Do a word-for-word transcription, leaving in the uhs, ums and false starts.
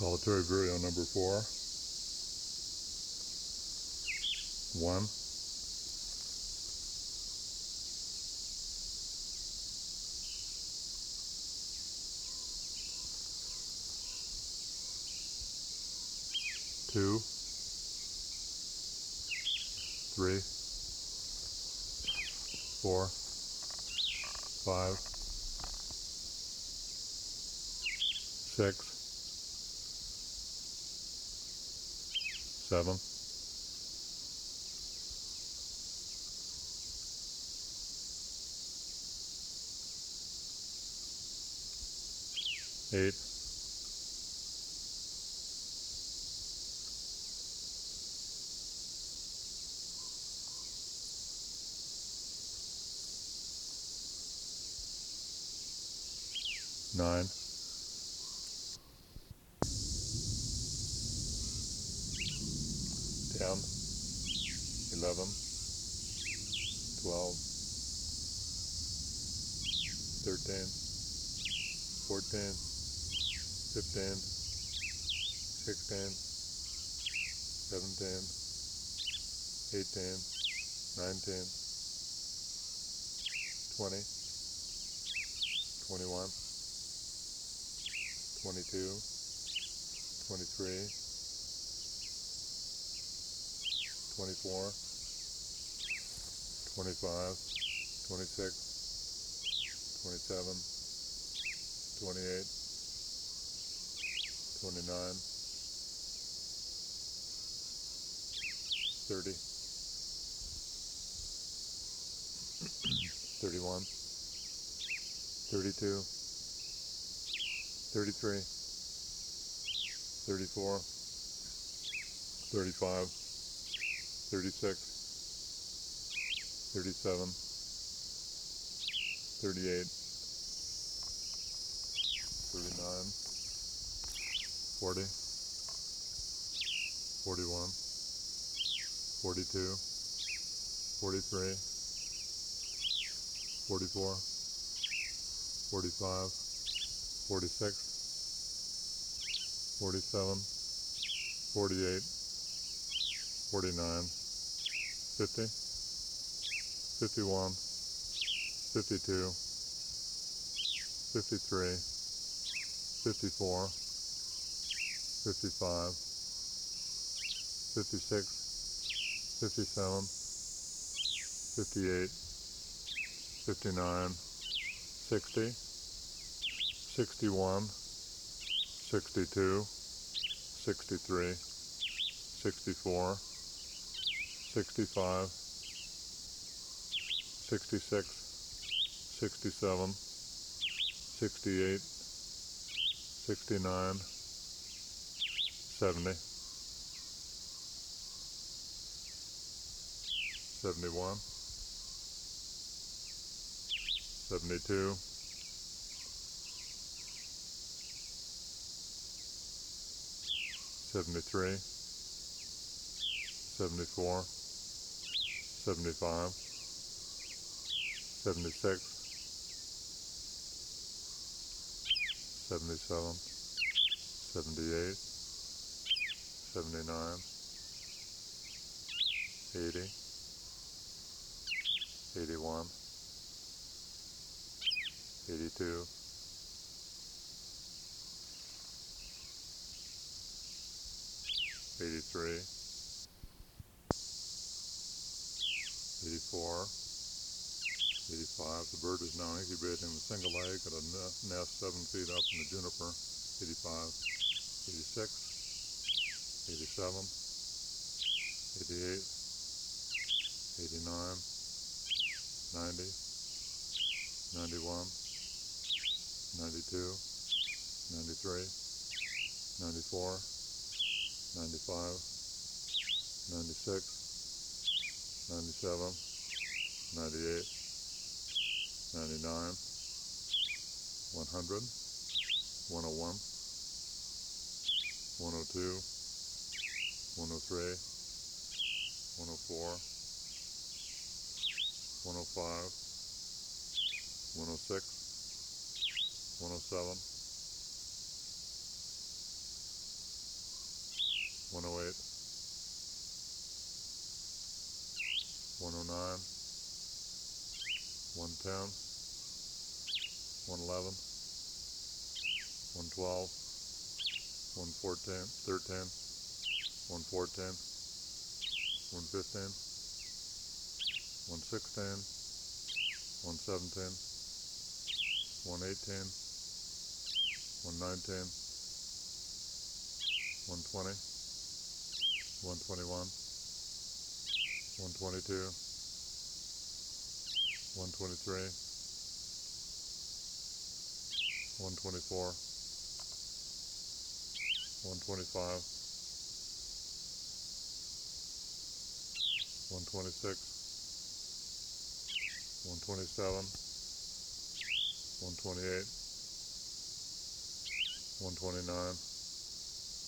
Solitary Vireo number four. One. Two. Three. Four. Five. Six. Seven. Eight. Nine. Ten. Eleven. Twelve. Thirteen. Fourteen. Fifteen. Sixteen. Seventeen. Eighteen. Nineteen. Twenty. Twenty-one. Twenty-two. Twenty-three. Twenty-four. Twenty-five. Twenty-six. Twenty-seven. Twenty-eight. Twenty-nine. Thirty. Thirty-one. Thirty-two. Thirty-three. Thirty-four. Thirty-five. Thirty-six. Thirty-seven. Thirty-eight. Thirty-nine. Forty. Forty-one. Forty-two. Forty-three. Forty-four. Forty-five. Forty-six. Forty-seven. Forty-eight. Forty-nine. Fifty. Fifty-one. Fifty-two. Fifty-three. Fifty-four. Fifty-five. Fifty-six. Fifty-seven. Fifty-eight. Fifty-nine. Sixty. Sixty-one. Sixty-two. Sixty-three. Sixty-four. Sixty-five. Sixty-six. Sixty-seven. Sixty-eight. Sixty-nine. Seventy. Seventy-one. Seventy-two. Seventy-three. Seventy-four. Seventy-five. Seventy-six. Seventy-seven. Seventy-eight. Seventy-nine. Eighty. Eighty-one. Eighty-two. Eighty-three. Eighty-four. Eighty-five. The bird is now incubating with a single egg at a nest seven feet up in the juniper. Eighty-five. Eighty-six. Eighty-seven. Eighty-eight. Eighty-nine. Ninety. Ninety-one. Ninety-two. Ninety-three. Ninety-four. Ninety-five. Ninety-six. Ninety-seven. Ninety-eight. Ninety-nine. One hundred. One oh one. One oh two. One oh three. One oh four. One oh five. One oh six. One oh seven. one oh eight, one oh nine, one ten, one eleven, one twelve, one fourteen, thirteen, one fourteen, one fifteen, one sixteen, one seventeen, one eighteen, one nineteen, one twenty, one twenty-one, one twenty-two, one twenty-three, one twenty-four, one twenty-five, one twenty-six, one twenty-seven, one twenty-eight, one twenty-nine,